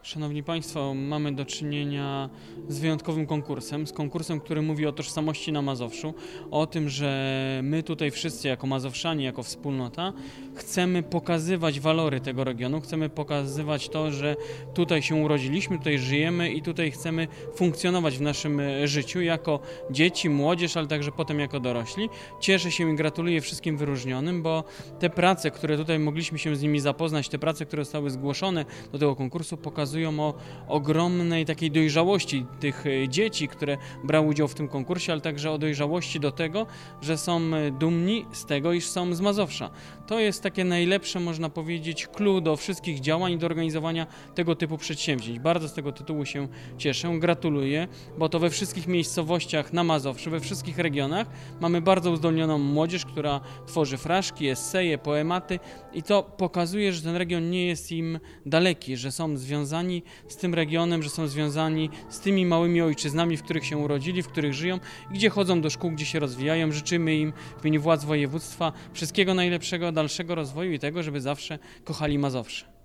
Szanowni Państwo, mamy do czynienia z wyjątkowym konkursem, który mówi o tożsamości na Mazowszu, o tym, że my tutaj wszyscy jako mazowszanie, jako wspólnota chcemy pokazywać walory tego regionu, chcemy pokazywać to, że tutaj się urodziliśmy, tutaj żyjemy i tutaj chcemy funkcjonować w naszym życiu jako dzieci, młodzież, ale także potem jako dorośli. Cieszę się i gratuluję wszystkim wyróżnionym, bo te prace, które tutaj mogliśmy się z nimi zapoznać, te prace, które zostały zgłoszone do tego konkursu, pokazują o ogromnej takiej dojrzałości tych dzieci, które brały udział w tym konkursie, ale także o dojrzałości do tego, że są dumni z tego, iż są z Mazowsza. To jest takie najlepsze, można powiedzieć, clue do wszystkich działań i do organizowania tego typu przedsięwzięć. Bardzo z tego tytułu się cieszę, gratuluję, bo to we wszystkich miejscowościach na Mazowszu, we wszystkich regionach mamy bardzo uzdolnioną młodzież, która tworzy fraszki, eseje, poematy i to pokazuje, że ten region nie jest im daleki, że są związani z tym regionem, że są związani z tymi małymi ojczyznami, w których się urodzili, w których żyją i gdzie chodzą do szkół, gdzie się rozwijają. Życzymy im w imieniu władz województwa wszystkiego najlepszego, dalszego rozwoju i tego, żeby zawsze kochali Mazowsze.